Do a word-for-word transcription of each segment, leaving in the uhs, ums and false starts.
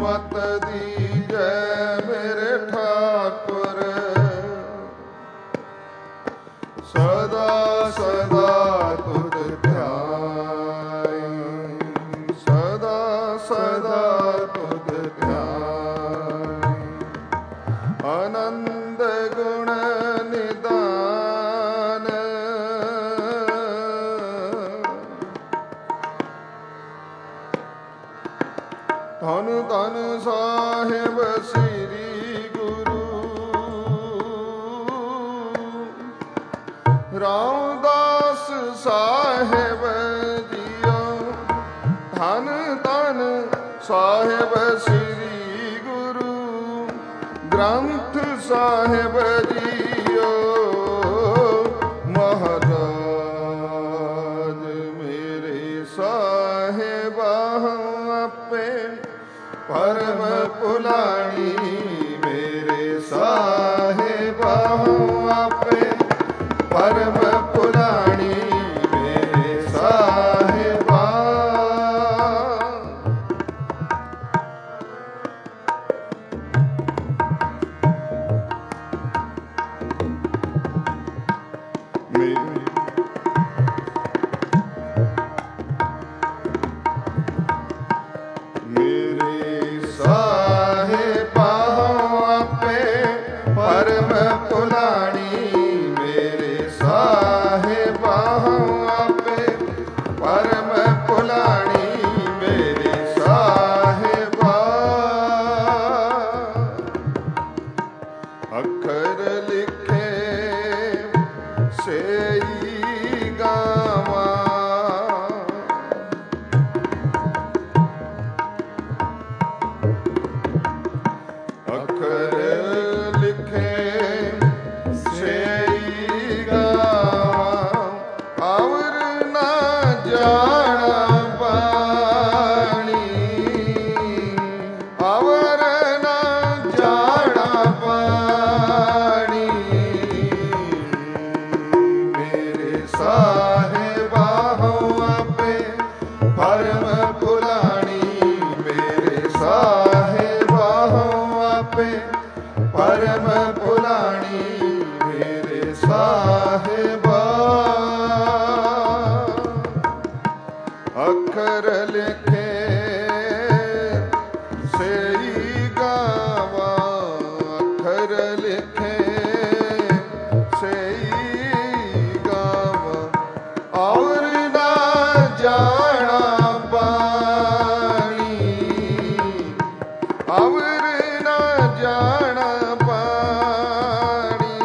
ਮਤ ਦੀਜੈ ਮੇਰੇ ਠਾਕੁਰ, ਸਦਾ ਸਦਾ ਤੁਧ ਧਿਆਈ, ਸਦਾ ਸਦਾ ਤੁਧ ਧਿਆਈ। ਆਨੰਦ ਗੁਣ ਨਿਦਾਨ, ਧੰਨ ਧੰਨ ਸਾਹਿਬ ਸ੍ਰੀ ਗੁਰੂ ਰਾਮਦਾਸ ਸਾਹਿਬ ਜੀਓ। ਧੰਨ ਧੰਨ ਸਾਹਿਬ ਸ੍ਰੀ ਗੁਰੂ ਗ੍ਰੰਥ ਸਾਹਿਬ ਜੀਓ। ਮਹਾਰਾਜ ਮੇਰੇ ਸਾਹਿਬਾ ਆਪੇ ਪਰਮ ਪੁਲਾਣੀ, ਮੇਰੇ ਸਾਹਿਬਾ ਆਪੇ ਪਰਮ ਪੁਲਾਣੀ, ਮੇਰੇ ਸਾਹਿਬਾ। ਮੇਰੇ ਸਾਹਿਬਾ ਆਪੇ ਪਰਮ ਪੁਲਾਣੀ, ਮੇਰੇ ਸਾਹਿਬਾ ਆਪੇ ਪਰਮ ਪੁਲਾਣੀ, ਮੇਰੇ ਸਾਹਿਬਾ। ਅੱਖਰ ਲਿਖੇ ਸੇਈ ਗਾਵਾਂ, ਅੱਖਰ ਲਿਖੇ ਸੇਈ ਗਾਵਾਂ। ਅਵਰ ਨਾ ਜਾਣਾ ਪਾਣੀ, ਅਵਰ ਨਾ ਜਾਣਾ ਪਾਣੀ, ਮੇਰੇ ਸਾਹਿਬਾ ਆਪੇ ਪਰਮ ਪੁਲਾਣੀ, ਮੇਰੇ ਸਾਹਿਬਾ ਆਪੇ ਪਰਮ ਪੁਲਾਣੀ, ਮੇਰੇ ਸਾਹਿਬਾ। ਅੱਖਰ ਲਿਖੇ ਸੇਈ ਗਾਵਾਂ, ਅੱਖਰ ਲਿਖੇ ਸੇਈ ਗਾਵਾਂ। ਔਰ ਨਾ ਜਾਣਾ ਪਾਣੀ, ਔਰ ਨਾ ਜਾਣਾ ਪਾਣੀ,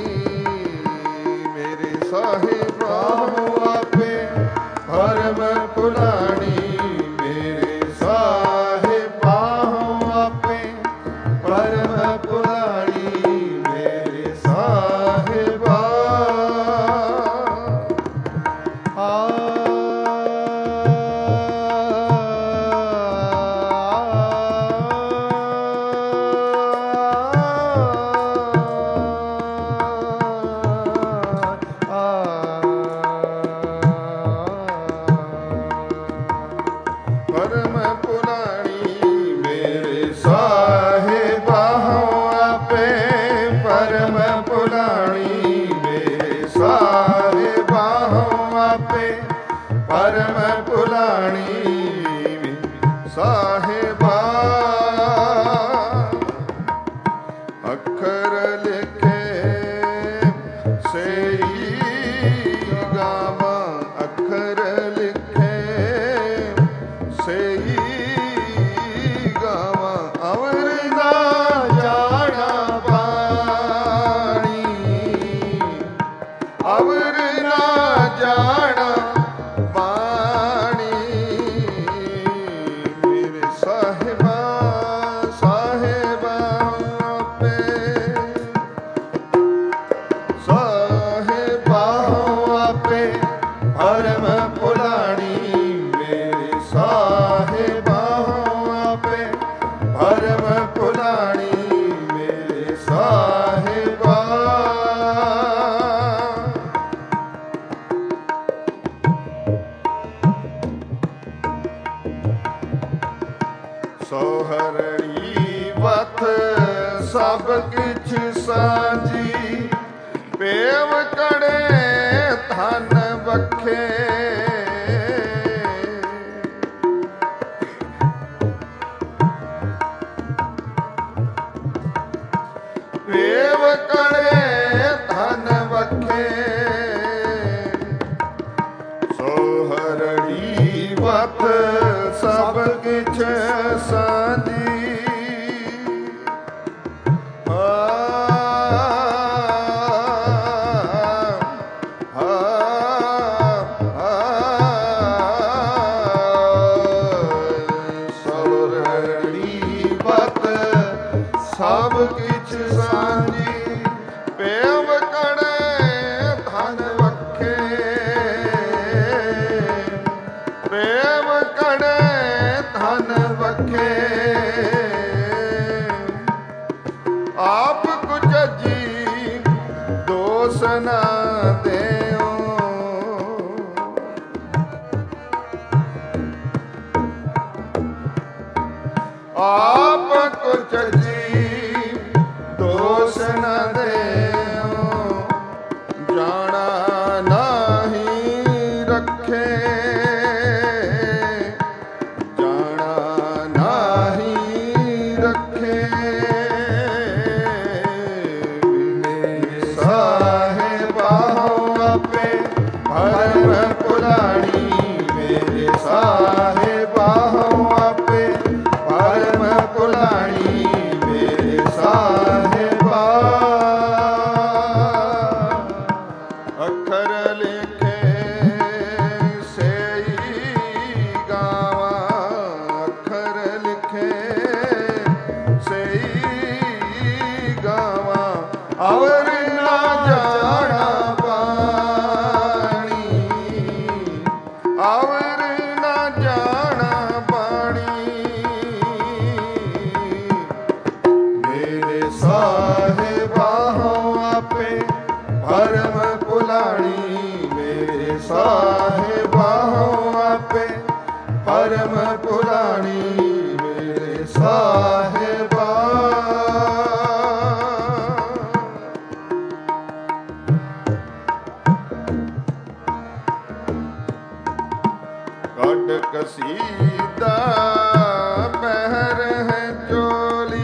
ਮੇਰੇ ਸਾਹਿਬਾ ਆਪੇ ਪਰਮ ਪੁਲਾਣੀ, ਮੇਰੇ ਸਾਹਿਬਾ ਆਪੇ ਪਰਮ ਪੁਲਾਣੀ, ਮੇਰੇ ਸਾਹਿਬਾ। ਆ ਪਰਮ ਪੁਲਾਣੀ, ਮੇਰੇ ਸਾਹਿਬਾ ਆਪੇ ਪਰਮ ਪੁਲਾਣੀ, ਮੇਰੇ ਸਾਹਿਬਾ ਆਪੇ ਪਰਮ ਪੁਲਾਣੀ, ਸਾਹਿਬਾ। ਅੱਖਰ ਲਿਖੇ ਸੇਈ ਗਾਵਾਂ, ਅੱਖਰ ਲਿਖੇ ਸੇਈ ਗਾਵਾਂ। ਅਵਰ ਨਾ ਜਾਣਾ ਪਾਣੀ, ਅਵਰ ਨਾ ਜਾਣਾ ਪਾਣੀ, ਮੇਰੇ ਸਾਹਿਬਾ सोहरणी वथ सब किछ सांझी पेव कड़े धन बखे पेव कड़े धन बखे सोहरणी वथ सब किछ सांझी ਸਭ ਕਿਛ ਸਾਂਝੀ ਪੇਵ ਕੜੇ ਧਨ ਵਖੇ ਪੇਵ ਕੜੇ ਧਨ ਵਖੇ ਆਪ ਕੁਝਜੀ ਦੋਸ ਨਾ ਦੇਓ ਆਪ ਕੁਝਜੀ ਦੋਸ ਨ ਦੇਓ ਜਾਣਾ ਨਾਹੀ ਰੱਖੇ ਜਾਣਾ ਨਾਹੀ ਰੱਖੇ ਮੇਰੇ ਸਾਹਿਬਾਹੁ ਆਪੇ ਭਰਮ ਪੁਰਾਣੀ ਮੇਰੇ ਸਾਹਿਬਾਹੁ ਆਪੇ ਭਰਮ ਪੁਰਾਣੀ ਮੇਰੇ ਸਾਹਿਬਾ ਅੱਖਰ ਲਿਖੇ ਸਈ ਗਾਵਾਂ ਅੱਖਰ ਲਿਖੇ ਸਈ ਗਾਵਾਂ ਅਵਰ ਨਾ ਜਾਣਾ ਬਾਣੀ ਅਵਰ ਨਾ ਜਾਣਾ ਬਾਣੀ ਮੇਰੇ ਸਾਹਿਬਾਹੁ ਆਪੇ ਭਰਮ ਪੁਲਾਣੀ ਮੇਰੇ ਸਾਹਿਬਾਹੁ ਆਪੇ ਭਰਮ ਪੁਲਾਣੀ ਮੇਰੇ ਸਾਹਿਬਾ ਕੱਢ ਕਸੀਦਾ ਪਹਿਰ ਹੈ ਚੋਲੀ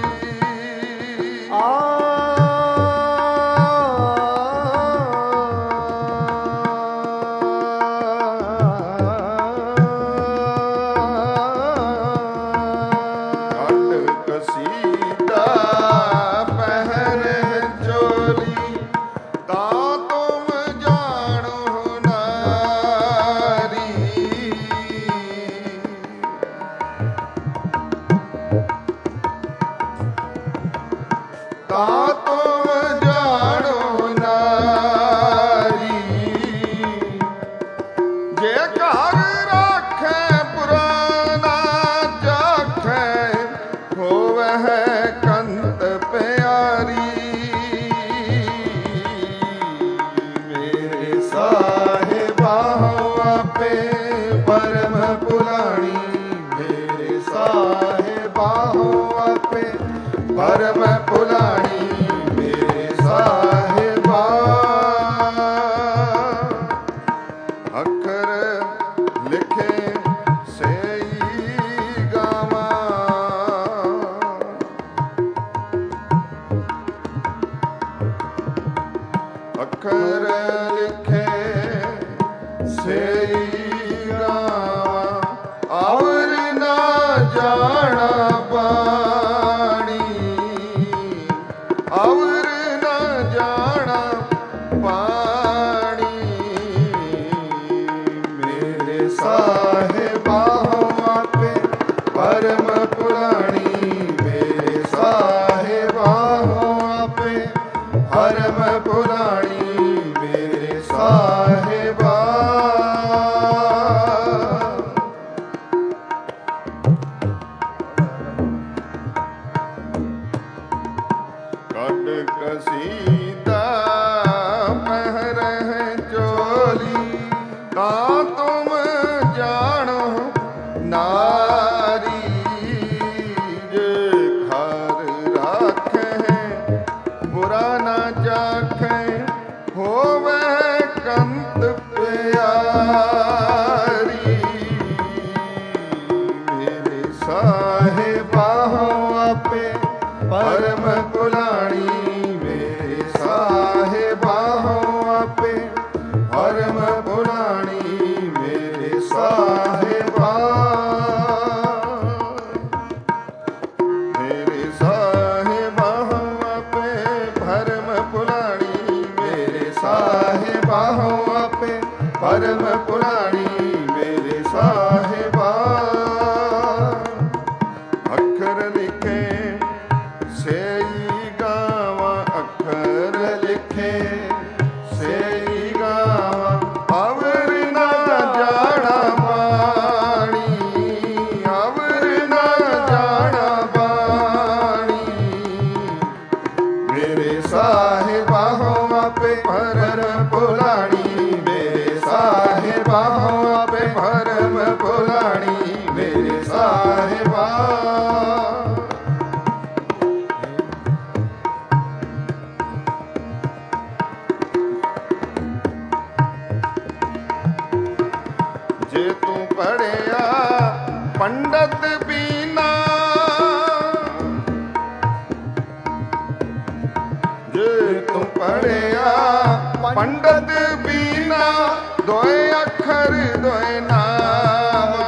ਕਸੀਦਾ ਪਹਿਰ ਚੋਲੀ ਤਾਂ ਤੁਮ ਜਾਣੋ ਨਾਰੀ ਤਾਂ ਤੁਮ ਜਾਣੋ ਨਾਰੀ ਜੇ ਘਰ ਰੱਖੇ ਪੁਰਾਣਾ ਜਾਖੇ ਹੋਵਹਿ ਕੰਤ ਪਿਆਰੀ ਮੇਰੇ ਸਾਹਿਬਾਹੁ ਆਪੇ ਭਰਮ ਪੁਲਾਣੀ ਮੇਰੇ ਸਾਹਿਬਾਹੁ ਆਪੇ ਭਰਮ ਪੁਲਾਣੀ ਮੇਰੇ ਸਾਹਿਬਾ ਅੱਖਰ ਲਿਖੇ ਸਈ ਗਾਵਾਂ ਅੱਖਰ ਲਿਖੇ ਸਈ ਗਾਵਾਂ ਔਰ ਨਾ ਜਾਣਾ ਬਾਣੀ ਔਰ ਨਾ ਜਾਣਾ ਪਾਣੀ ਮੇਰੇ ਸਾਹਿਬਾਹੁ ਆਪੇ ਭਰਮ ਪੁਰਾਣੀ ਮੇਰੇ ਸਾਹਿਬਾਹੁ ਆਪੇ ਭਰਮ ਪੁਰਾਣੀ ਮੇਰੇ ਸਾਹਿਬਾ ਕੱਢ ਕਸੀਦਾ ਪਹਿਰ ਹੈ ਚੋਲੀ ਤਾਂ ਤੁਮ ਜਾਣੋ ਨਾਰੀ ਸਾਹਿਬਾਹੋ ਆਪੇ ਪਰਮ ਪੁਲਾਣੀ ਮੇਰੇ ਸਾਹਿਬਾਹੋ ਆਪੇ ਪਰਮ ਪੁਲਾਣੀ ਮੇਰੇ ਸਾਹਿਬਾ ਮੇਰੇ ਸਾਹਿਬਾਹੋ ਆਪੇ ਪਰਮ ਪੁਲਾਣੀ ਮੇਰੇ ਸਾਹਿਬਾਹੋ ਆਪੇ ਪਰਮ ਪੁਲਾਣੀ ਮੇਰੇ ਸਾਹਿਬਾ ਅੱਖਰ ਲਿਖੇ ਸੇਈ ਗਾਵਾਂ ਅੱਖਰ ਲਿਖੇ ਸੇਈ ਗਾਵਾਂ ਅਵਰ ਨਾ ਜਾਣਾ ਬਾਣੀ ਅਵਰ ਨਾ ਜਾਣਾ ਬਾਣੀ ਮੇਰੇ ਸਾਹਿਬਾਹੋ ਆਪੇ ਪਰਮ ਪੁਲਾਣੀ ਮੇਰੇ ਸਾਹਿਬਾਹੋ ਆਪੇ ਪਰਮ ਪੁਲਾਣੀ ਮੇਰੇ ਸਾਹਿਬਾ ਜੇ ਤੂੰ ਪੜਿਆ ਪੰਡਤ ਬੀਨਾ ਜੇ ਤੂੰ ਪੜਿਆ ਪੰਡਤ ਬੀਨਾ ਦੋਏ ਅੱਖਰ ਦੋਏ ਨਾਮ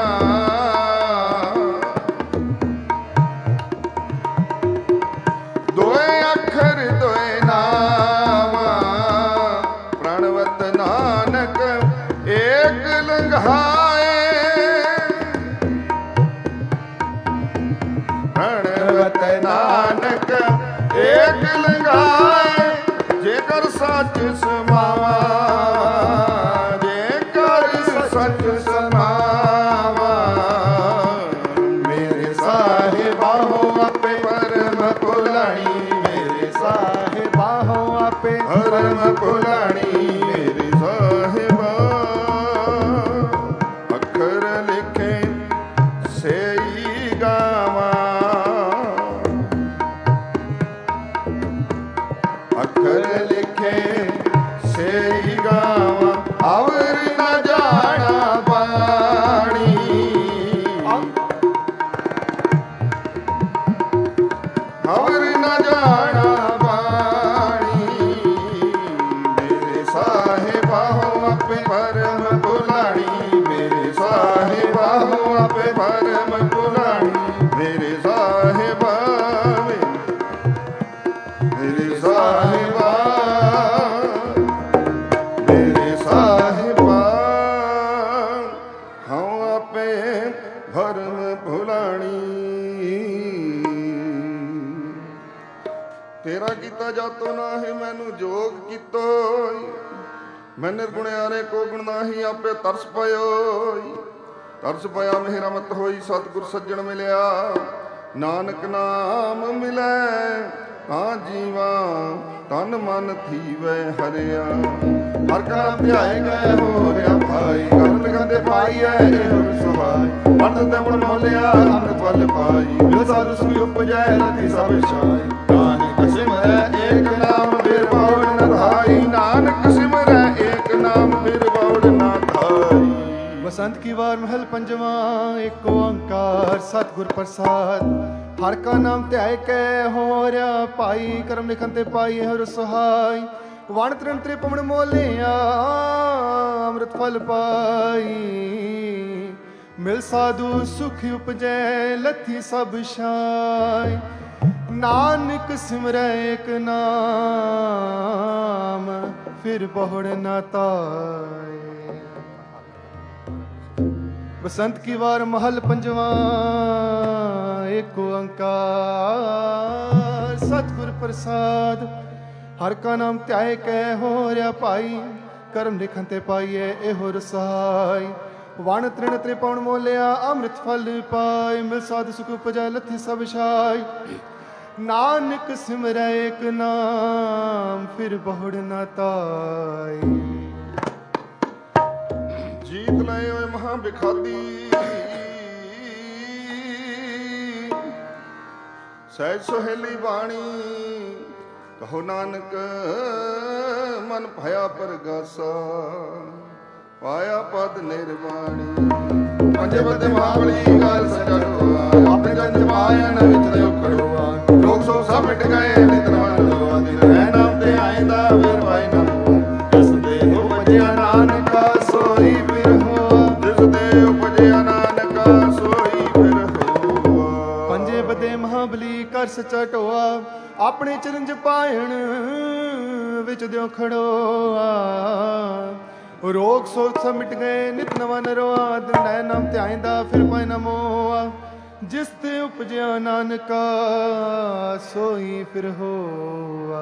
ਦੋਏ ਅੱਖਰ ਦੋਏ ਨਾਮ ਪ੍ਰਣਵਤ ਨਾਨਕ ਏਕ ਲੰਘਾਏ ਪ੍ਰਣਵਤ ਨਾਨਕ ਏਕ ਲੰਘਾਏ ਜੇਕਰ ਸੱਚ ਸਮਾਵਾ ਜੇਕਰ ਸੱਚ ਸਮਾਵਾ ਮੇਰੇ ਸਾਹਿਬਾਹੋ ਆਪੇ ਪਰਮ ਪੁਲਾਣੀ ਮੇਰੇ ਸਾਹਿਬਾਹੋ ਆਪੇ ਪਰਮ ਪੁਲਾਣੀ ਮੇਰੇ ਸਾਹਿਬਾ ਅੱਖਰ ਲਿਖੇ ਸੇਈ ਗਾਵਾਂ ਅੱਖਰ ਲਿਖੇ ਸੇਈ ਗਾਵਾਂ ਅਵਰ ਨਾ ਜਾਣਾ ਬਾਣੀ ਅਵਰ ਨਾ ਜਾਣਾ ਬਾਣੀ ਮੇਰੇ ਸਾਹਿਬਾਹੋ ਆਪੇ ਪਰਮ ਪੁਲਾਣੀ ਮੇਰੇ ਸਾਹਿਬਾਹੋ ਆਪੇ ਪਰਮ ਪੁਲਾਣੀ ਮੇਰੇ ਸਾਹਿਬਾ ਮੇਰੇ ਸਾਹਿਬਾ ਮੇਰੇ ਸਾਹਿਬਾ ਹਉ ਆਪੇ ਭਰਮ ਭੁਲਾਣੀ ਤੇਰਾ ਕੀਤਾ ਜਾਤੋ ਨਾਹੀ ਮੈਨੂੰ ਜੋਗ ਕੀਤੋ ਮੈਂ ਨਿਰਗੁਣਿਆਰੇ ਕੋ ਗੁਣ ਨਾਹੀ ਆਪੇ ਤਰਸ ਪਇਓ ਤਰਸ ਪਿਆ ਮੇਰਾ ਮਤ ਹੋਈ ਸਤਿਗੁਰ ਸੱਜਣ ਮਿਲਿਆ ਨਾਨਕ ਨਾਮ ਮਿਲੈ ਤਾਂ ਜੀਵਾ ਤਨ ਮਨ ਥੀਵੈ ਹਰਿਆ ਹਰ ਕਾ ਧਿਆਏ ਗਏ ਹੋ ਰਿਆ ਭਾਈ ਕਰਨ ਲਗੰਦੇ ਪਾਈਐ ਇਹੋ ਸੁਹਾਈ ਪੰਡਤ ਤੇ ਮਨ ਮੋਲਿਆ ਅੰਮ੍ਰਿਤ ਫਲ ਪਾਈ ਮਿਲ ਸਾਧੂ ਸੁਖ ਉਪਜੈ ਲਤੀ ਸਭ ਛਾਈ ਨਾਨਕ ਸਿਮਰੈ ਏਕ ਨਾਮ ਫਿਰ ਬਉੜ ਨ ਧਾਈ ਨਾਨਕ ਸਿਮਰੈ ਏਕ ਨਾਮ ਫਿਰ ਬਉੜ ਨ ਧਾਈ ਬਸੰਤ ਕੀ ਵਾਰ ਮਹਲ ਪੰਜਵਾ ਏਕ ਓੰਕਾਰ ਸਤਿਗੁਰ ਪ੍ਰਸਾਦ ਹਰ ਕਾ ਨਾਮ ਧਿਆਏ ਕੈ ਹੋ ਰਿਆ ਭਾਈ ਕਰਮ ਲਿਖਨ ਤੇ ਪਾਈ ਹਰ ਸਹਾਈ ਵਣ ਤ੍ਰਿਣ ਤ੍ਰਿਪਮਣ ਮੋਲਿਆ ਅੰਮ੍ਰਿਤ ਫਲ ਪਾਈ ਮਿਲ ਸਾਧੂ ਸੁਖ ਉਪਜੈ ਲਥੀ ਸਭ ਛਾਈ ਨਾਨਕ ਸਿਮਰੈ ਏਕ ਨਾਮ ਫਿਰ ਬਹੁੜ ਨਾ ਤਾਏ बसंत की वार महल पंजवा एक ओंकार सतगुर प्रसाद हर का नाम ध्याए कै हो रहा भाई कर्म लिखन ते पाइए एहो रसाई वण तृण त्रिपौण मोलिया अमृत फल पाए मिल साध सुख उपजा लथी सब छाई नानक सिमरै एक नाम फिर बहुड़ न ताई जीत लए होए महा बिखादी सहज सोहेली बाणी कहो नानक मन भया परगासा ਪਾਇਆ ਪਦ ਨਿਰਵਾਣੀ। ਪੰਜੇ ਪਦੇ ਮਹਾਬਲੀ ਗੱਲ ਸਜੜਵਾ ਆਪਣੇ ਜਨ ਜਮਾਇਣ ਵਿੱਚ ਦੇ ਉਖੜਵਾ ਲੋਕ ਸੋ ਸਭ ਮਿਟ ਗਏ ਨਿਤ ਨਵਨ ਲੋਆ ਦਿਨ ਰਹਿ ਨਾਮ ਤੇ ਆਇਂਦਾ ਫਿਰ ਪਾਈ ਨਾ ਜਿਸ ਦੇ ਉਪਜਿਆ ਨਾਨਕਾ ਸੋਈ ਫਿਰ ਹੋਆ ਜਿਸ ਦੇ ਉਪਜਿਆ ਨਾਨਕਾ ਸੋਈ ਫਿਰ ਹੋਆ। ਪੰਜੇ ਪਦੇ ਮਹਾਬਲੀ ਕਰ ਸਚਾ ਢੋਆ ਆਪਣੇ ਚਰਨ ਪਾਇਣ ਵਿੱਚ ਦਿਓ ਖੜੋਆ ਰੋਗ ਸੋਚ ਸਭ ਮਿਟ ਗਏ ਨਿਤ ਨਵਾਂ ਨਰੋਆ ਦਿਨ ਰਹਿ ਨਾਮ ਤੇ ਆਇਂਦਾ ਫਿਰ ਪਾਈ ਨਾ ਮੋਆ ਜਿਸ ਤੇ ਉਪਜਿਆ ਨਾਨਕਾ ਸੋਈ ਫਿਰ ਹੋਆ।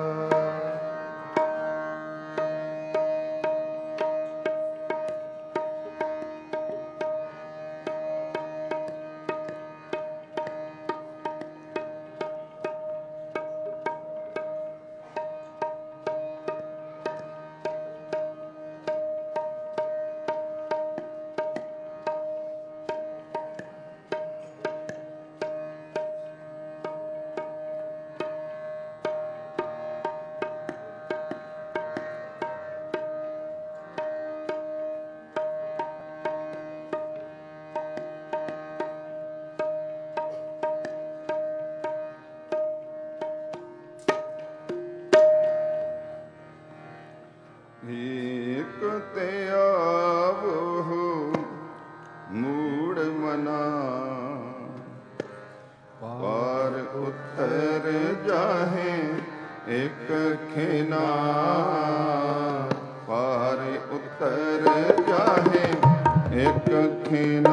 ਏਕ ਤੇ ਆਵੋ ਮੂੜ ਮਨਾ ਪਾਰ ਉਤਰ ਜਾਹੇ ਇੱਕ ਖਿਨਾ ਪਾਰ ਉਤਰ ਜਾਹੇ ਇੱਕ ਖਿਨਾ।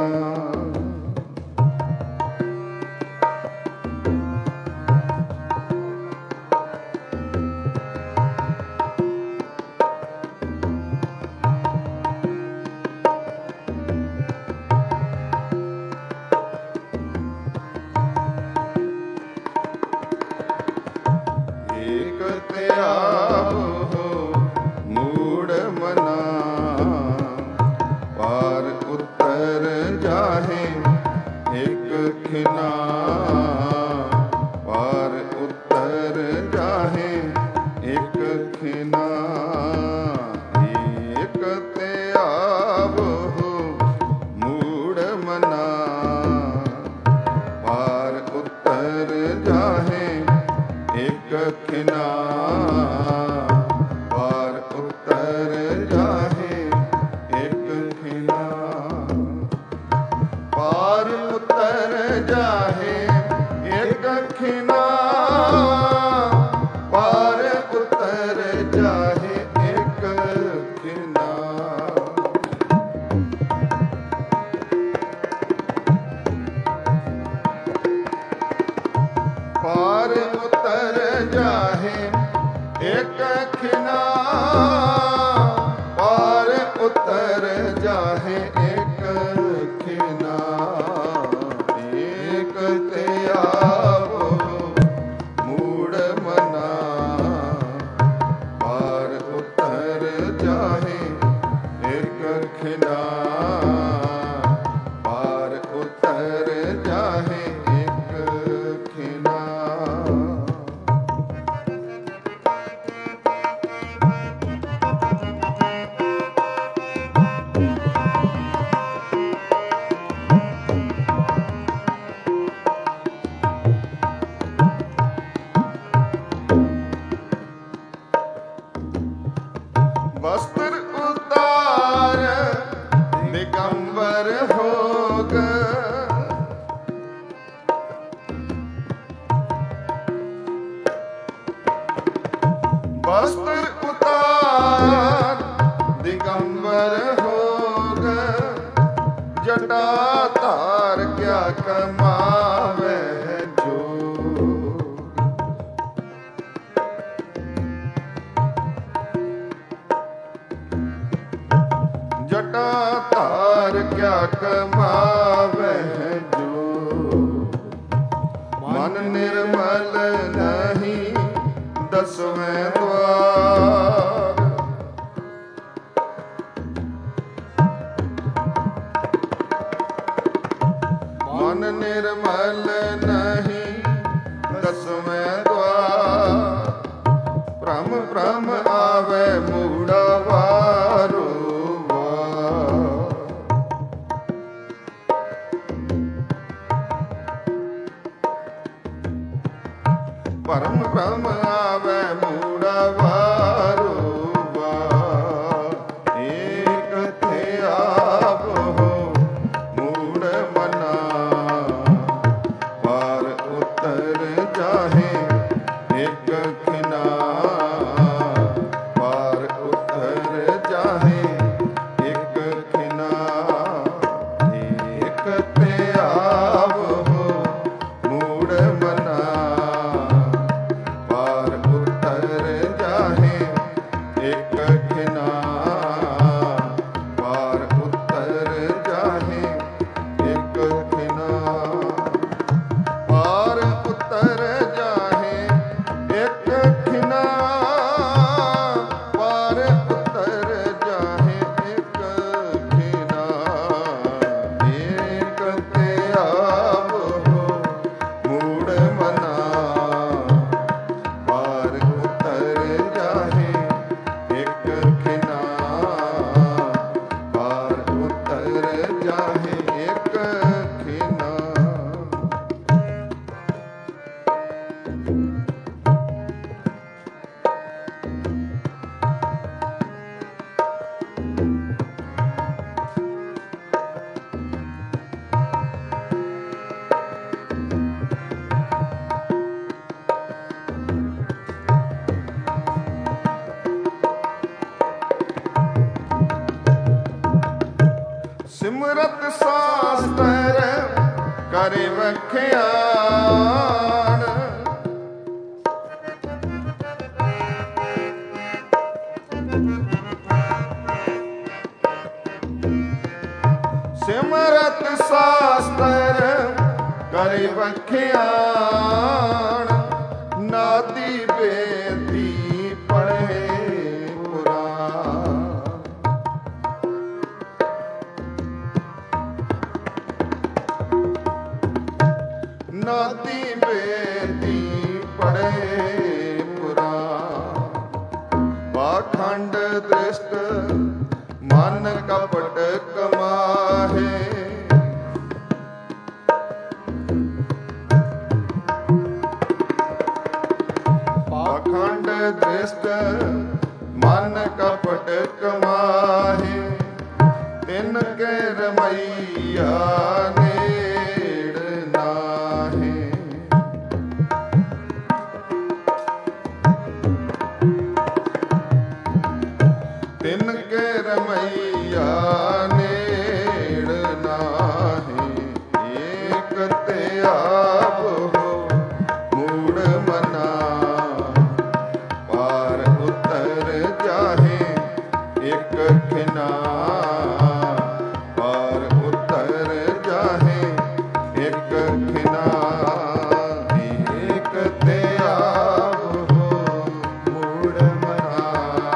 ਭ੍ਰਮ ਭ੍ਰਮ ਆਵੇ ਮੂੜਾ ਵਾਰੋ ਵਾ ਭਰਮ ਭ੍ਰਮ ਆਵੇ ਮੂੜਾ ਵਾਰੂ ਵਾ ਏਕ ਤੇ ਆਪ ਹੋ ਮੂੜ ਮਨਾ ਪਾਰ ਉਤਰ ਜਾਹੇ ਇੱਕ ਖਿਨਾ ਪਾਰ ਉਤਰ ਜਾਹੇ ਇੱਕ ਖਿਨਾ ਇੱਕ ਤੇ ਆਪ ਹੋ ਮੂੜ ਮਨਾ ਪਾਰ ਉਤਰ ਜਾਹੇ ਇੱਕ ਖਿਨਾ ਪਾਰ ਉਤਰ ਜਾਹੇ ਇੱਕ ਖਿਨਾ ਪਾਰ ਉਤਰ ਜਾਹੇ ਇੱਕ ਖਿਨਾ ਪਾਰ ਉਤਰ ਜਾਹੇ ਇੱਕ ਖਿਨਾ ਏਕ ਤੇ ਆਪ ਹੋ ਮੂੜ ਮਨਾ ਪਾਰ ਉਤਰ ਜਾਹੇ ਇੱਕ ਖਿਨਾ ਪਾਰ ਉਤਰ ਜਾਹੇ ਇੱਕ ਖਿਨਾ ਸਿਮਰਤ ਸਾਸਤਰ ਕਰੇ ਵਖਿਆਣ ਸਿਮਰਤ ਸਾਸਤਰ ਕਰੇ ਵਖਿਆਣ ਨਾਦੀ ਬੇਦੀ ਪੜ੍ਹੇ ਪੁਰਾਣ ਨਾਦੀ ਬੇਦੀ ਪੜ੍ਹੇ ਪੁਰਾਣ ਪਾਖੰਡ ਦ੍ਰਿਸ਼ਟ ਮਨ ਕਪਟ ਕਮਾਹੇ ਪਾਖੰਡ ਦ੍ਰਿਸ਼ਟ ਮਨ ਕਪਟ ਕਮਾਹੇ ਤਿਨ ਕੇ ਰਮਈਆ ਨੇੜ ਨਾਹੇ ਤਿਨ ਕੇ ਰਮਈਆ ਨੇੜ ਨਾਹੇ ਏਕ ਤੇ ਆਪ ਹੋ ਮੂੜ ਮਨਾ ਪਾਰ ਉਤਰ ਜਾਹੇ ਇੱਕ ਖਿਨਾ ਪਾਰ ਉਤਰ ਜਾਹੇ ਇੱਕ ਖਿਨਾ ਏਕ ਤੇ ਆਪ ਹੋ ਮੂੜ ਮਨਾ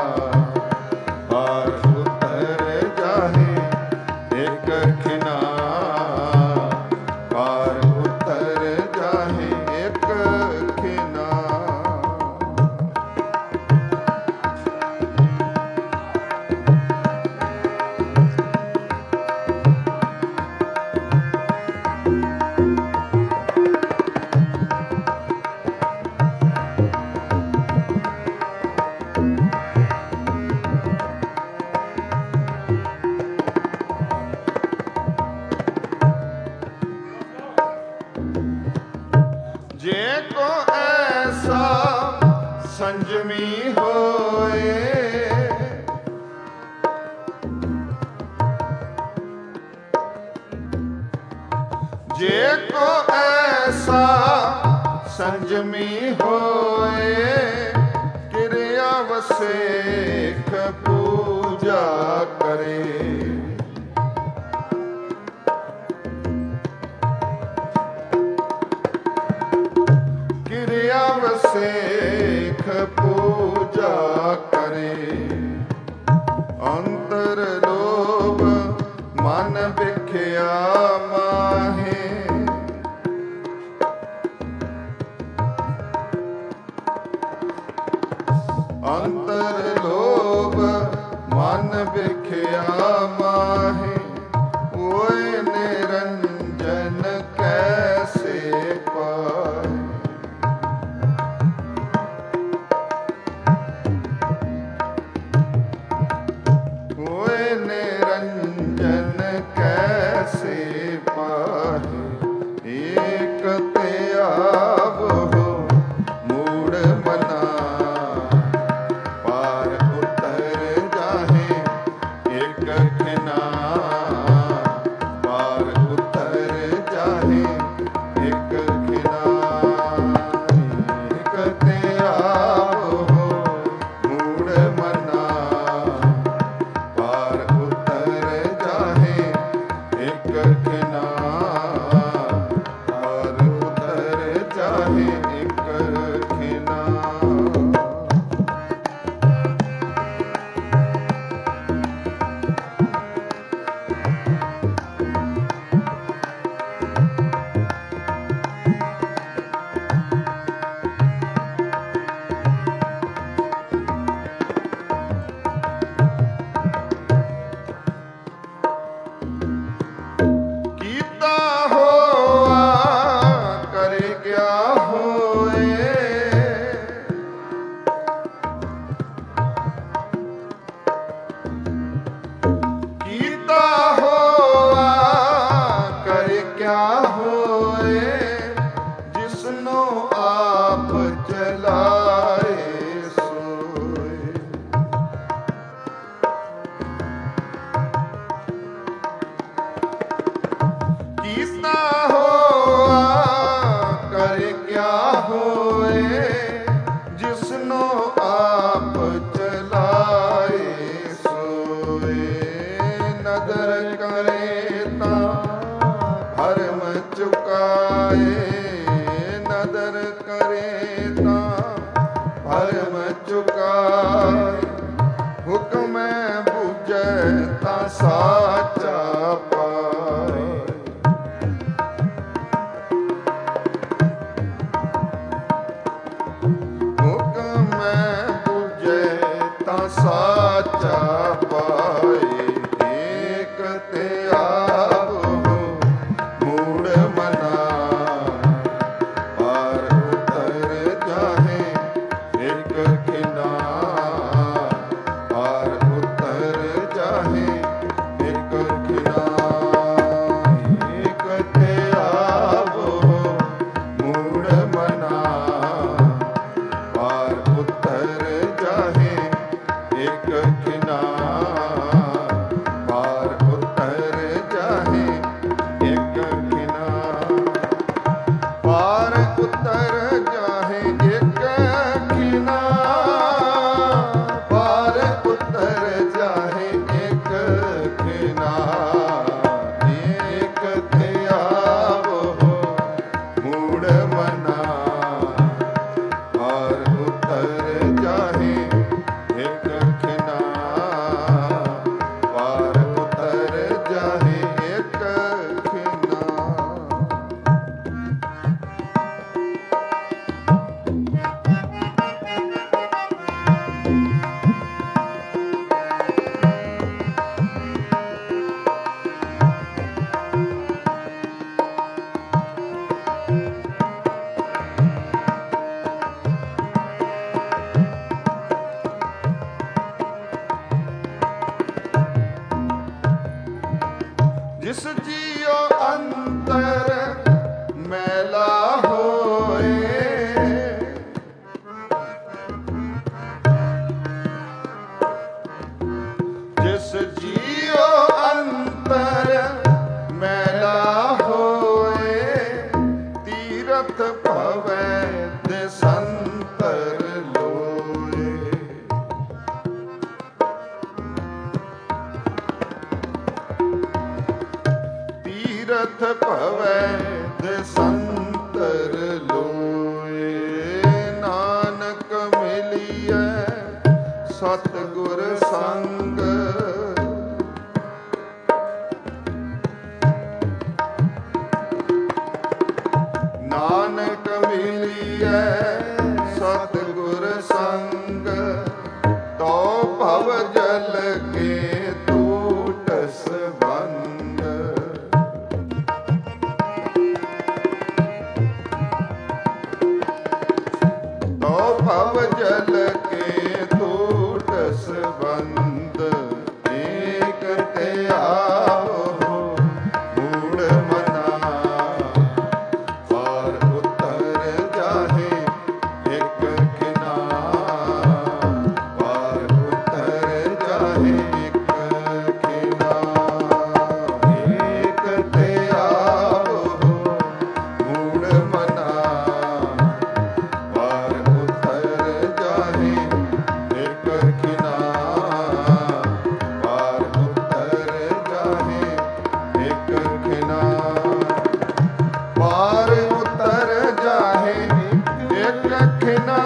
ਪਾਰ ਉਤਰ ਜਾਹੇ ਇੱਕ ਖਿਨਾ ਪਾਰ ਉਤਰ ਜਾਹੇ ਇੱਕ ਖਿਨਾ ਜੇ ਕੋ ਐਸਾ ਸੰਜਮੀ ਹੋਏ ਜੇ ਕੋ ਐਸਾ ਸੰਜਮੀ ਹੋਏ ਕਿਰਿਆ ਵਸੇਖ ਪੂਜਾ ਕਰੇ ਕਿਰਿਆ ਵਸੇਖ ਪੂਜਾ ਕਰੇ ਅੰਤਰ ਲੋਭ ਮਨ ਵਿਖਿਆ ਮਾਹੇ ਅੰਤਰ ਲੋਭ ਮਨ ਵਿਖਿਆ ਮਾਹੇ ਓਏ ਨਿਰੰਜਨ ਕੈਸੇ ਪਾਏ क्या होए। कीता होआ कर क्या होए, जिसनो आप चलाए सोए। कीता होआ कर क्या होए, जिसनो आप चलाए सोए। नदर करे ता भरम चुकाए, नदर करे ता भरम चुकाए। हुक्म बुझे ता साचा पाए। हुक्म बुझे ता साचा पाए। एक ते आवो मूड़ मना, पार उतर जाहे एक खिना। पार उतर जाहे एक खिना। एक ते आवो मूड़ मना, पार उतर जाहे एक खिना। पार उतर जाहे एक खिना। पार उतर जाहे एक खिना। पार उतर जाहे एक खिना। एक थे आवो मूड़ मना, पार उतर जाहे एक खिना। पार उतर जाहे एक खिना। जिस जियो अंतर मैला होए, जिस जियो अंतर मैला होए। तीरथ भवै देसंतर लोए। तीरथ भवै देसंतर लोए। नानक मिलिए सतगुर संग, नानक मिलिए सतगुर संग। तो भव जल के टूटस बंद। तो भव जल के टूटस बंद। एक ते आवो मूड़ मना, पार उतर जाहे एक खिना। पार उतर जाहे एक खिना। एक ते आवो मूड़ मना, पार उतर जाहे एक खिना। पार उतर जाहे एक खिना। पार उतर जाहे एक खिना।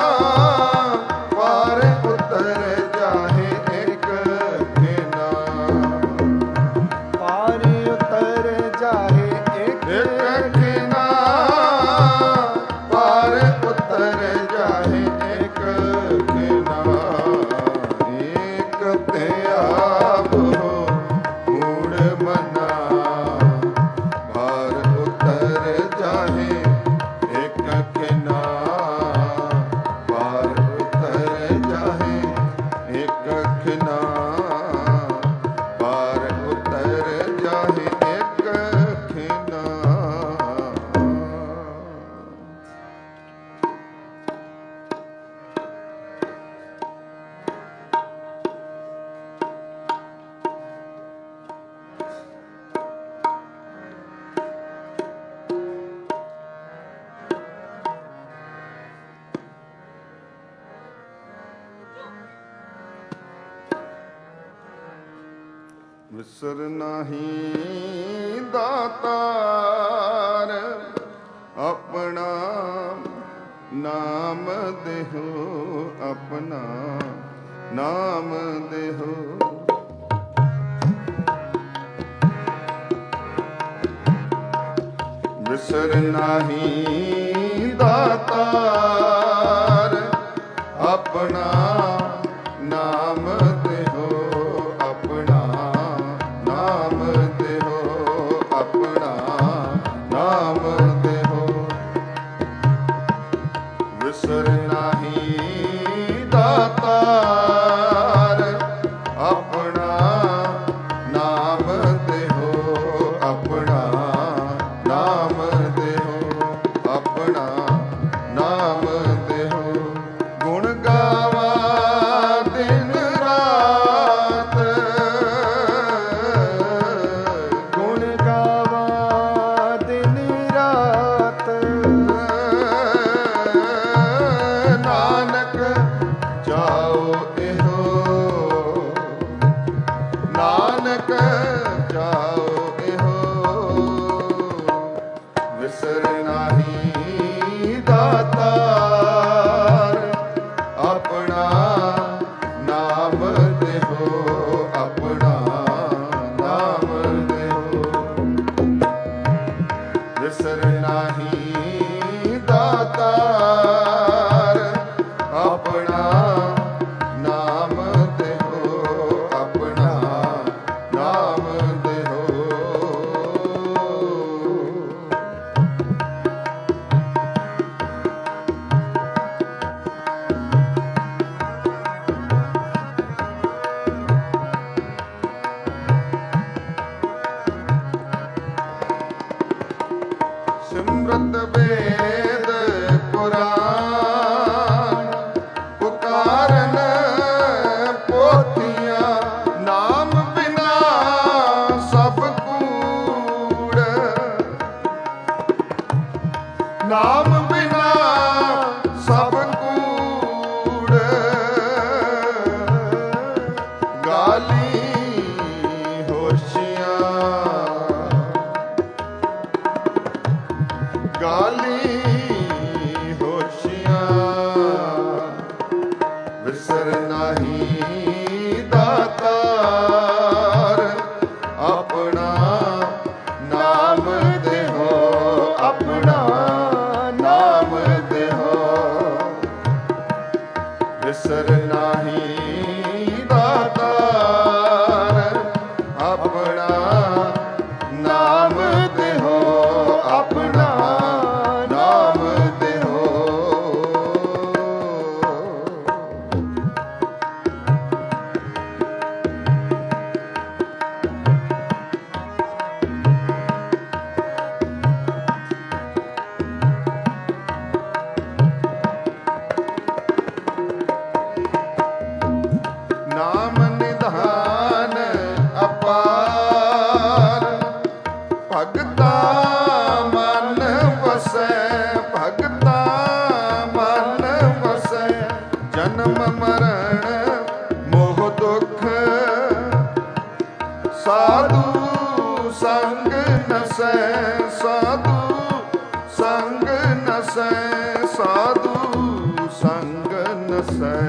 पार उतर जाहे एक खिना। पार उतर जाहे एक एक खिना। पार उतर जाहे एक खिना। एक ते आवो मूड़ मना, पार उतर जाहे ਵਿਸਰ ਨਾਹੀ ਦਾਤਾਰ ਆਪਣਾ ਨਾਮ ਦੇਹੋ, ਆਪਣਾ ਨਾਮ ਦੇਹੋ। ਵਿਸਰ ਨਾਹੀ ਦਾਤਾਰ ਆਪਣਾ ਨਾਮ ਦੇਹੋ, ਆਪਣਾ ਨਾਮ ਦੇਹੋ, ਆਪਣਾ ਨਾਮ ਦੇਹੋ। ਵਿਸਰ ਨਾਹੀ ਦਾਤਾਰ ਆਪਣਾ ਨਾਮ ਦੇਹੋ, ਆਪਣਾ ਨਾਮ ਦੇਹੋ, ਆਪਣਾ ਨਾਮ ਦੇਹੋ। ਗੁਣ ਗਾਵਾ ਦਿਨ ਰਾਤ, ਗੁਣ ਗਾਵਾ ਦਿਨ ਰਾਤ, ਨਾਨਕ ਜਾਓ ਇਹੋ, ਨਾਨਕ ਜਾਓ ਇਹੋ। ਵਿਸਰ ਨਾਹੀ ਦਾਤਾਰ ਆਪਣਾ ਨਾਮ ਦੇਹੋ, ਆਪਣਾ ਨਾਮ ਦੇਹੋ। ਵਿਸਰ ਨਾਹੀ ਦਾਤਾਰ ਆਪਣਾ ਨਾਮ ਦੇਹੋ, ਆਪਣਾ ਨਾਮ ਦੇਹੋ। ਸਿਮਰਤ ਵੇਦ ਪੁਰਾਨ ਪੁਕਾਰਨ ਪੋਥੀਆਂ, ਨਾਮ ਬਿਨਾ ਸਭ ਕੂੜ, ਨਾਮ ਬਿਨਾ ਸਭ ਕੂੜ। ਗਾਲੀ ਹੋਸ਼ੀਆਂ, ਗਾਲੀ ਹੋਸ਼ੀਆਂ। ਵਿਸਰ ਨਾਹੀ ਦਾਤਾਰ ਆਪਣਾ ਨਾਮ ਦੇਹੋ, ਆਪਣਾ ਨਾਮ ਦੇਹੋ। ਵਿਸਰ ਨਾਹੀ ਦਾਤਾਰ ਆਪਣਾ ਨਾਮ ਦੇਹੋ, ਆਪਣਾ ਨਾਮ ਦੇਹੋ। ਨਾਮ ਨਿਧਾਨ ਅਪਾਰ, ਭਗਤਾ ਮਨ ਵਸੈ, ਭਗਤਾ ਮਨ ਵਸੈ। ਜਨਮ ਮਰਨ ਮੋਹ ਦੁਖ, ਸਾਧੂ ਸੰਗ ਨਸੈ, ਸਾਧੂ ਸੰਗ ਨਸੈ, ਸਾਧੂ ਸੰਗ ਨਸੈ।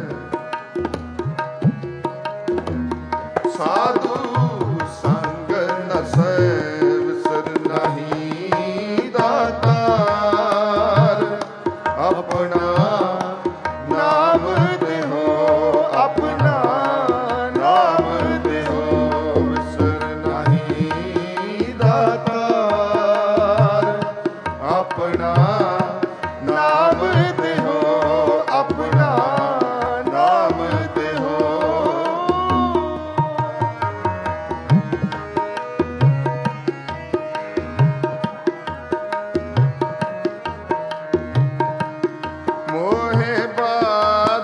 ਸਾਧੂ ਸੰਗ ਨਸੈ। ਵਿਸਰ ਨਾਹੀ ਦਾਤਾਰ ਆਪਣਾ ਨਾਮ ਦੇਹੋ, ਆਪਣਾ ਨਾਮ ਦੇਹੋ। ਵਿਸਰ ਨਾਹੀ ਦਾਤਾਰ ਆਪਣਾ ਨਾਮ ਦੇਹੋ, ਆਪਣਾ ਨਾਮ ਦੇਹੋ। ਮੋਹੇ ਬਾਦ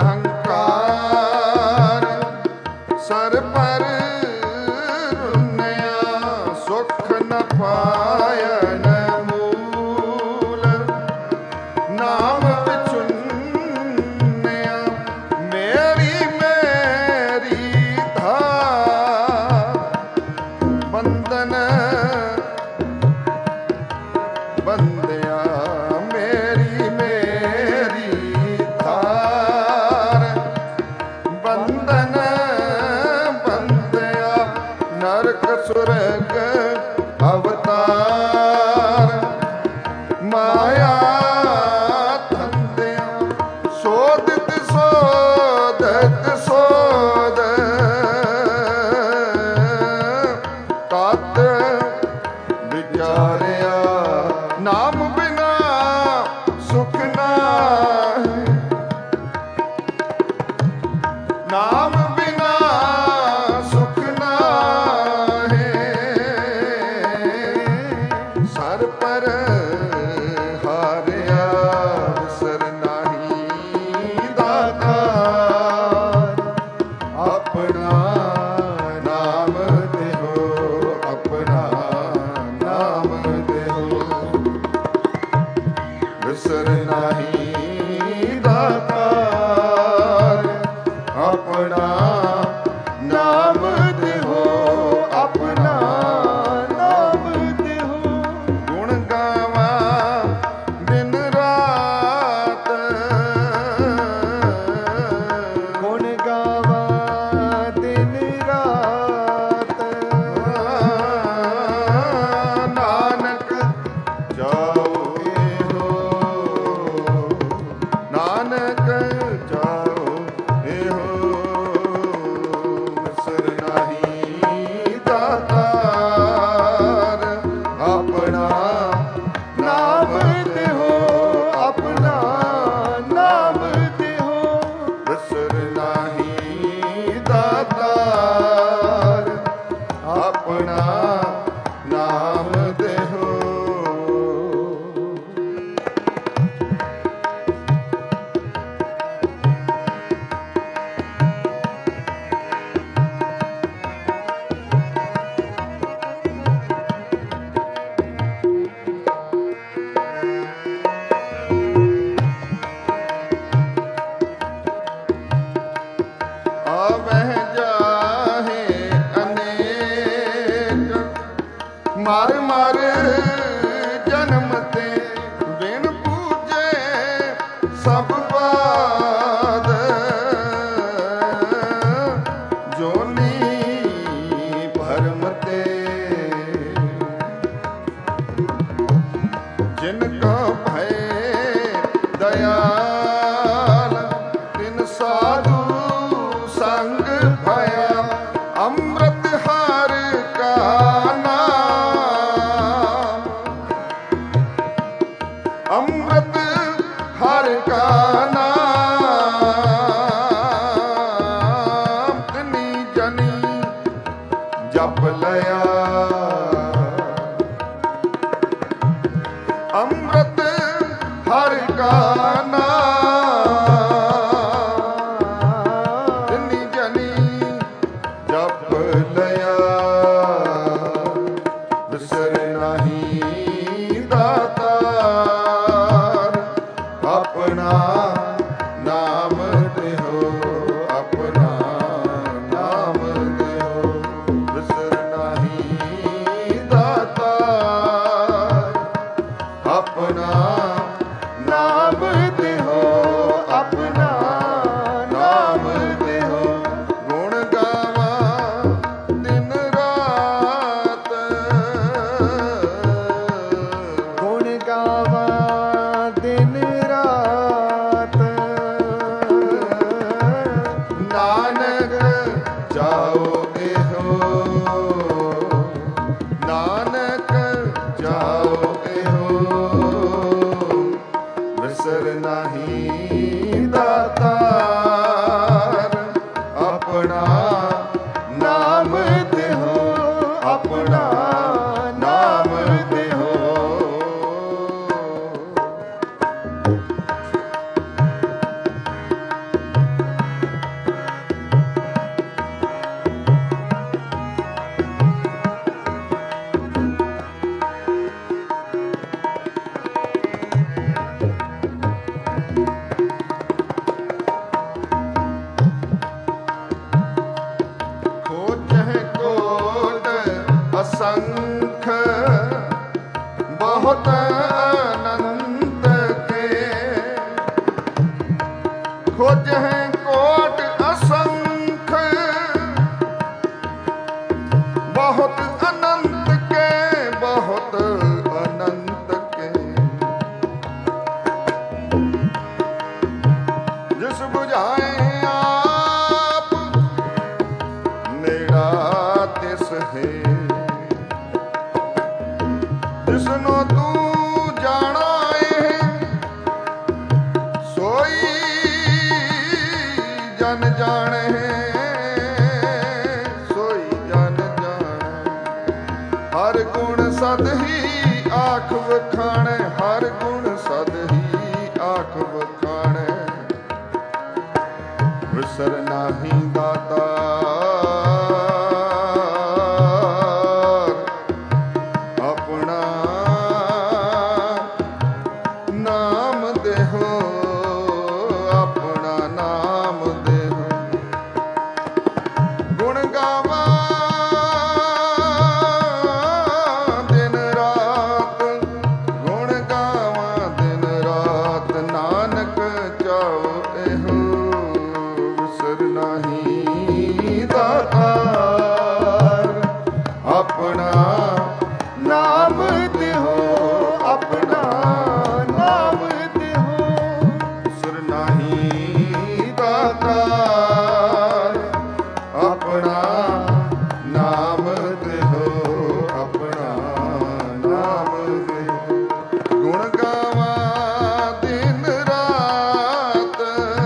ਅਹੰਕਾਰ ਸਰ ਪਰ ਰੁੰਨਿਆ, ਸੁਖ ਨ ਪਾਇਨ ਮੂਲ। ਨਾਮ ਮਾਇਆ ਧੰਦਿਆਂ ਸੋਧਿਤ ਸੋਧਿਤ ਸੋਧ ਤਤ ਵਿਚਾਰਿਆ ਨਾਮ ਬਿਨਾ ਸੁਖ ਨਾਹੀ ਨਾਮ ਬਿਨਾ ਸੁਖ ਨਾਹੀ ਸਰ ਪਰ ਹਾਰਿਆ ਵਿਸਰ ਨਾਹੀ ਦਾਤਾਰ ਆਪਣਾ ਨਾਮ ਦੇਹੋ ਆਪਣਾ ਨਾਮ ਦੇਹੋ ਵਿਸਰ ਨਾਹੀ ਦਾਤਾਰ ਆਪਣਾ ਨਾਮ ਦੇਹੋ ਆਪਣਾ ਨਾਮ ਦੇਹੋ ਗੁਣ ਗਾਵਾਂ ਦਿਨ ਰਾਤ ਗੁਣ ਗਾਵਾਂ ਦਿਨ ਰਾਤ ਨਾਨਕ ਜਾਓ ਇਹੋ ਨਾਨਕ ਜਾਓ ਇਹੋ ਵਿਸਰ ਨਾਹੀ ਦਾਤਾਰ ਆਪਣਾ ਨਾਮ ਦੇਹੋ ਆਪਣਾ ਨਾਮ ਦੇਹੋ ਵਿਸਰ ਨਾਹੀ ਦਾਤਾਰ ਆਪਣਾ ਨਾਮ ਦੇਹੋ ਆਵਹਿ ਜਾਹੇ ਅਨੇਕ ਮਰ ਮਰ ਜਨਮ ਤੇ ਬਿਨ ਪੂਜੇ ਸਭ ਬਾਦ ਜੋਨੀ ਭਰਮ ਤੇ ਜਿਨ ਕਾ ਭੈ ਦਇਆਲ ਤਿਨ ਸਾਧੂ ਸੰਗ ਭਇਆ ਅੰਮ੍ਰਿਤ ਹਰ ਕਾ ਨਾਮ ਅੰਮ੍ਰਿਤ ਹਰ ਕਾ ਨਾਮ ਤਿਨੀ ਜਨੀ ਜਪ ਲਿਆ ਅੰਮ੍ਰਿਤ ਹਰ ਕਾ ਨਾਮ ਤਿਨੀ ਜਨੀ ਜਪ ਲਿਆ ਵਿਸਰ ਨਾਹੀ ਦਾਤਾਰ ਆਪਣਾ ਨਾਮ ਦੇਹੋ ਆਪਣਾ ਨਾਮ ਦੇਹੋ ਵਿਸਰ ਨਾਹੀ ਦਾਤਾਰ ਆਪਣਾ ਨਾਮ ਦੇਹੋ ਆਪਣਾ ਨਾਮ ਦੇਹੋ ਗੁਣ ਗਾਵਾਂ ਦਿਨ ਰਾਤ ਗੁਣ ਗਾਵਾਂ ਦਿਨ ਰਾਤ ਨਾਨਕ ਜਾਓ ਇਹੋ ਨਾਨਕ ਜਾਓ ਇਹੋ ਵਿਸਰ ਨਾਹੀ ਦਾਤਾਰ ਆਪਣਾ ਨਾਮ ਦੇਹੋ ਆਪਣਾ ਨਾਮ ਦੇਹੋ ਸਰਨਾਹੀ ਦਾਤਾਰ ਆਪਣਾ ਨਾਮ ਦੇਹੋ ਆਪਣਾ ਨਾਮ ਦੇਹੋ ਗੁਣ ਗਾਵਾਂ ਦਿਨ ਰਾਤ ਗੁਣ ਗਾਵਾਂ ਦਿਨ ਰਾਤ ਨਾਨਕ ਚਾਉ ਇਹੋ ਵਿਸਰ ਨਾਹੀ ਦਾਤਾਰ ਆਪਣਾ ਨਾਮ ਦੇਹੋ ਆਪਣਾ ਨਾਮ ਦੇਹੋ ਵਿਸਰ ਨਾਹੀ ਦਾਤਾਰ ਆਪਣਾ ਨਾਮ ਦੇਹੋ ਆਪਣਾ ਨਾਮ ਦੇਹੋ ਗੁਣ ਗਾਵਾਂ ਦਿਨ ਰਾਤ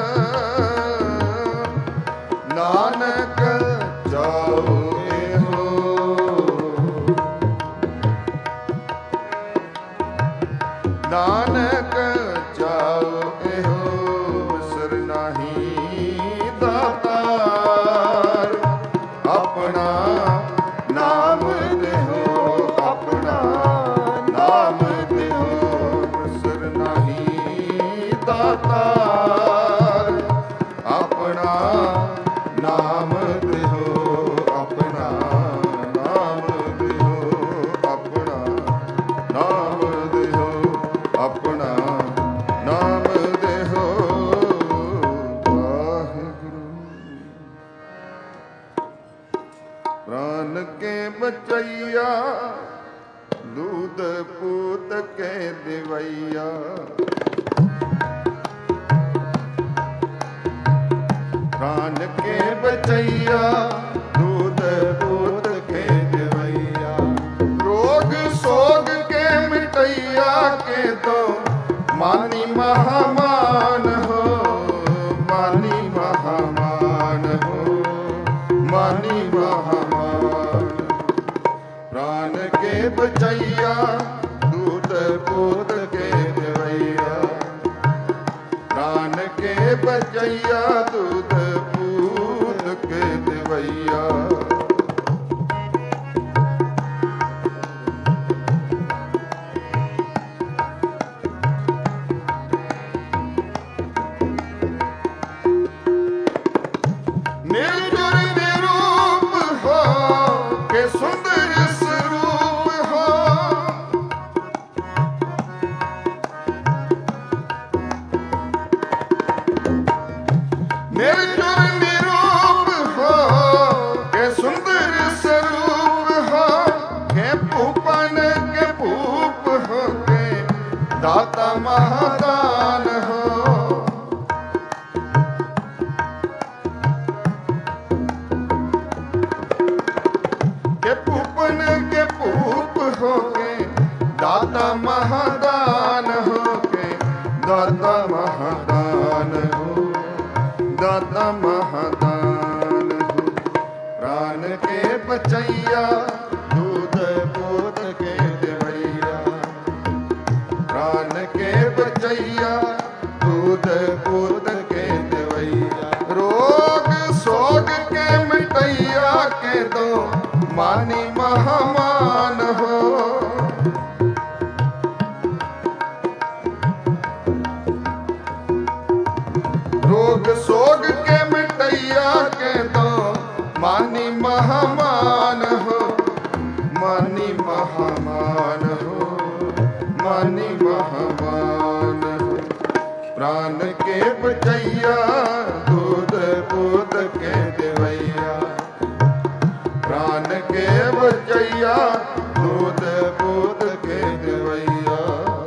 ਨਾਨਕ ਚਾਉ ਇਹੋ ਨਾਨਕ ਚਾਉ ਇਹੋ ਵਿਸਰ ਨਾਹੀ ਦਾਤਾਰ ਆਪਣਾ ਨਾਮ ਦੇਹੋ ਆਪਣਾ ਨਾਮ ਦੇਹੋ ਵਿਸਰ ਨਾਹੀ ਦਾਤਾਰ ਆਪਣਾ ਨਾਮ ਦੇਹੋ ਆਪਣਾ ਨਾਮ ਦੇਹੋ ਆਪਣਾ ਨਾਮ ਦੇਹੋ ਆਪਣਾ ਨਾਮ ਦੇਹੋ ਵਾਹਿਗੁਰੂ ਪ੍ਰਾਨ ਕੇ ਬਚਈਆ ਦੂਧ ਪੂਤ ਕੇ ਦਿਵਈਆ ਪ੍ਰਾਨ ਕੇ ਬਚਈਆ ਦੂਧ ਪੂਤ ਕੇ ਦਿਵਈਆ ਰੋਗ ਸੋਗ ਕੇ ਮਿਟਈਆ ਕੇ ਤੋ ਮਾਨੀ ਮਹਾਮਾਨ ਹੋ ਮਾਨੀ ਮਹਾਮਾਨ ਹੋ ਮਾਨੀ ਮਹਾਮਾਨ ਪ੍ਰਾਨ ਕੇ ਬਚਈਆ ਦੂਧ ਪੂਤ ਕੇ ਦਿਵਈਆ ਪ੍ਰਾਨ ਕੇ ਬਚਈਆ ਦੂਧ ਪੂਤ ਕੇ ਦਿਵਈਆ ਨਿਰਜੁਰ ਨਿਰੂਪ ਹੋ ਕੇ ਸੁੰਦਰ ਸਰੂਪ ਹੋ ਨਿਰਜੁਰ ਨਿਰੂਪ ਹੋ ਕੇ ਸੁੰਦਰ ਸਰੂਪ ਹੋ ਕੇ ਭੂਪਨ ਕੇ ਭੂਪ ਹੋ ਕੇ ਦਾਤਾ ਮਹਾਦਾਨ ਹੋ ਕੇ ਭੂਪਨ ਕੇ ਭੂਪ ਹੋ ਕੇ ਦਾਤਾ ਮਹਾਦਾਨ ਹੋ ਕੇ ਦਾਤਾ ਮਹਾਦਾਨ ਹੋ ਦਾਤਾ ਮਹਾਦਾਨ ਹੋ ਪ੍ਰਾਨ ਕੇ ਬਚਈਆ ਦੂਧ ਪੂਤ ਕੇ ਦਿਵਈਆ ਪ੍ਰਾਨ ਕੇ ਬਚਈਆ ਦੂਧ ਪੂਤ ਕੇ ਦਿਵਈਆ ਰੋਗ ਸੋਗ ਕੇ ਮਿਟਈਆ ਕੇ ਦੋ ਮਾਨੀ ਮਹਾਮਾਨ ਹੋ ਰੋਗ ਸੋਗ ਕੇ ਮਿਟਈਆ ਕੇ ਦੋ ਮਾਨੀ ਮਹਾਮਾਨ ਹੋ ਮਾਨੀ ਮਹਾਮਾਨ ਹੋ ਮਾਨੀ ਮਹਾਮਾਨ ਹੋ ਪ੍ਰਾਨ ਕੇ ਬਚਈਆ ਦੂਧ ਪੂਤ ਕੇ ਦਿਵਈਆ ਪ੍ਰਾਨ ਕੇ ਬਚਈਆ ਦੂਧ ਪੂਤ ਕੇ ਦਿਵਈਆ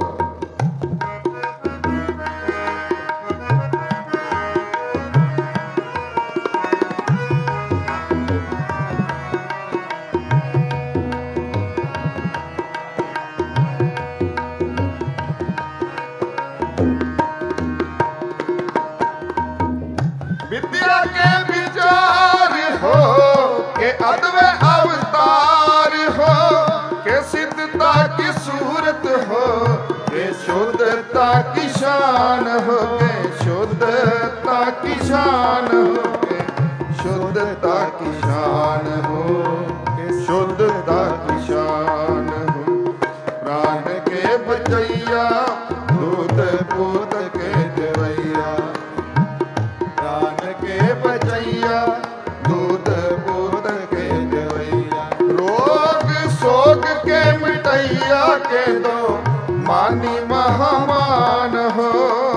विद्या के विचार हो के अद्वै अवतार हो के सिद्धता की सूरत हो के शुद्धता की शान हो के शुद्धता की शान हो पूत के देवैया, प्राण के बचैया दूध पूत के देवैया। रोग सोग के मिटैया के दो मानी महामान हो।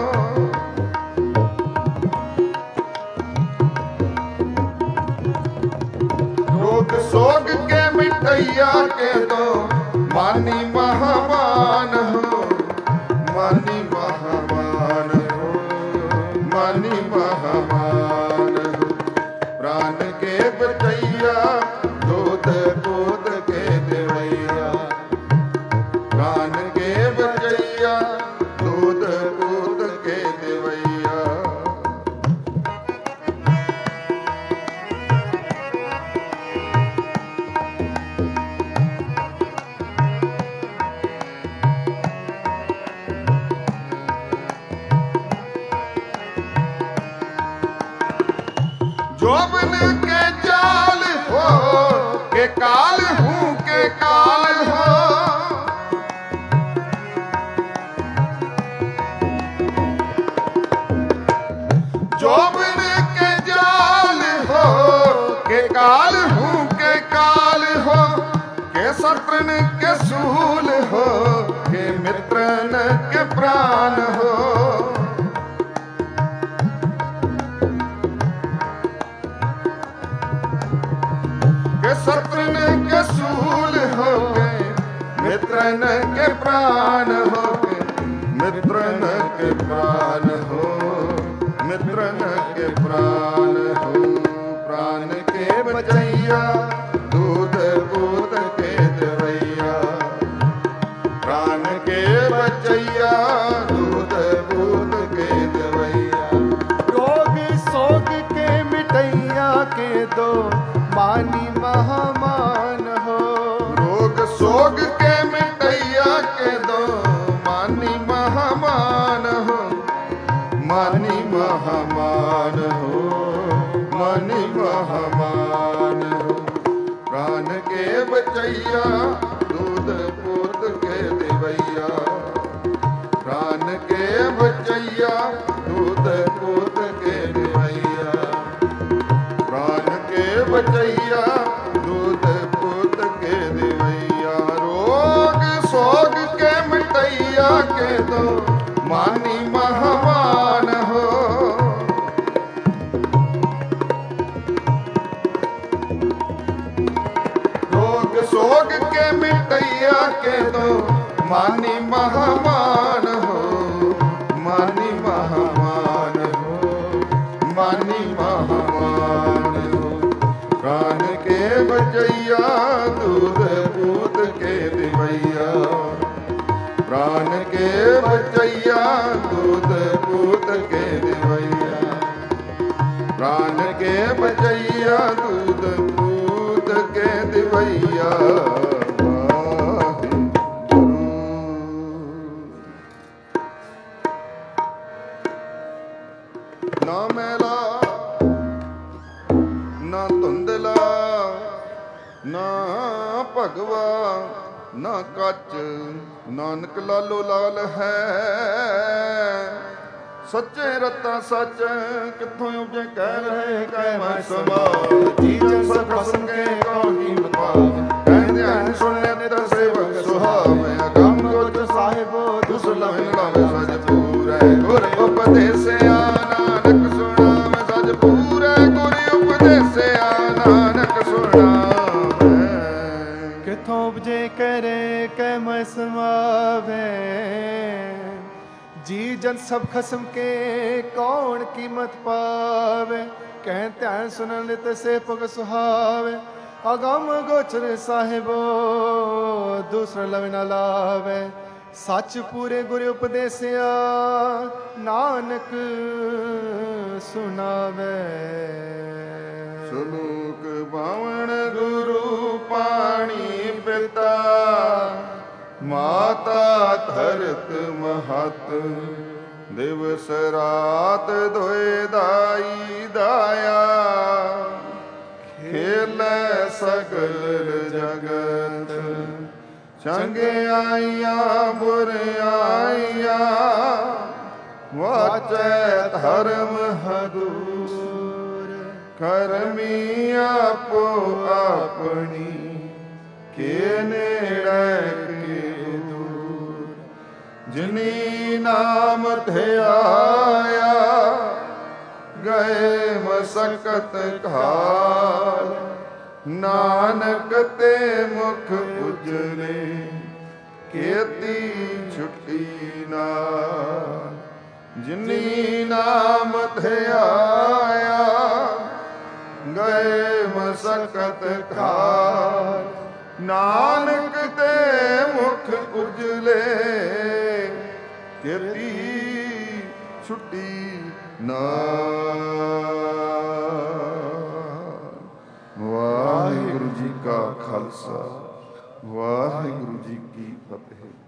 रोग सोग के मिटैया के दो मानी महामान हो। मानी महामान हो, मानी महामान हो। प्राण के बचैया दूध पूत के देवैया, प्राण के बचैया दूध पूत के देवैया। जोबन के जाल हो के काल हूँ के काल हो। जोबन के जाल हो के काल हूँ के काल हो। के शत्रन के सूल हो के मित्रन के प्राण हो। के शत्रन के सूल हो के मित्रन के प्राण हो। के मित्रन के प्राण हो, मित्रन के प्राण हो। प्राण के बचैया दूध पूत के देवैया, प्राण के बचैया दूध पूत के देवैया। रोग सोग के मिटैया के दो मानी महामान हो। रोग सोग के मिटैया के दो मानी महामान हो। मानी महामान हो, मानी महामान हो। प्राण के बचैया दूध पूत के देवैया, प्राण के बचैया दूध पूत के देवैया। प्राण के बचैया दूध पूत के देवैया। रोग सोग के मिटैया के दो मानी महामान हो। रोग सोग के मिटैया के दो मानी महामान हो। मानी महामान हो, मानी महामान हो। प्राण के बचैया दूध पूत के देवैया, प्राण के बचैया दूध पूत के देवैया। प्राण के बचैया दूध पूत के देवैया। ना मैला ना धुंधला ना भगवा ना कच, नानक लालो लाल है। सच्चे रता सच किथों उपजे कह रहे कह मैं सवाल। जी जन सब खसम के कौन कीमत पावे, कह ध्यान सुनने नित सेवक सुहावे। अगम गोच साहिबो दुसलम लावे सज पूरे, गुर उपदेश नानक सुनावे सज पूरे। गुर उपदेश नानक सुनावे। किथों उपजे करे कह मैं समावे। जी जन सब खसम के कौन कीमत पावे, कह ध्यान सुनन लित से पग सुहावे। अगम गोचर साहिबो दूसरा लव न लावे। सच पूरे गुर उपदेसिया नानक सुनावे। सलोक बावण गुरु पाणी पिता, माता धरत महत। दिवस रात दोए दाई दाया, खेल सगल जगत। चंगे आइया बुरे आइया, ਵਾਚੈ ਧਰਮ ਹਦੂਰ। ਕਰਮੀ ਆਪੋ ਆਪਣੀ ਕੇ ਨੇੜੇ ਕੇ ਦੂਰ। ਜਿਨੀ ਨਾਮ ਧਿਆਇਆ ਗਏ ਮਸਕਤ ਘਾਲ। ਨਾਨਕ ਤੇ ਮੁਖ ਉਜਲੇ ਕੀਤੀ ਛੁੱਟੀ ਨਾਲ। ਜਿਨੀ ਨਾਮ ਧਿਆਇਆ ਗਏ ਮਸਕਤ ਘਾਲ। ਨਾਨਕ ਤੇ ਮੁਖ ਉਜਲੇ ਕੀਤੀ ਛੁੱਟੀ ਨਾਲ। ਵਾਹਿਗੁਰੂ ਜੀ ਕਾ ਖਾਲਸਾ, ਵਾਹਿਗੁਰੂ ਜੀ ਕੀ ਫਤਿਹ।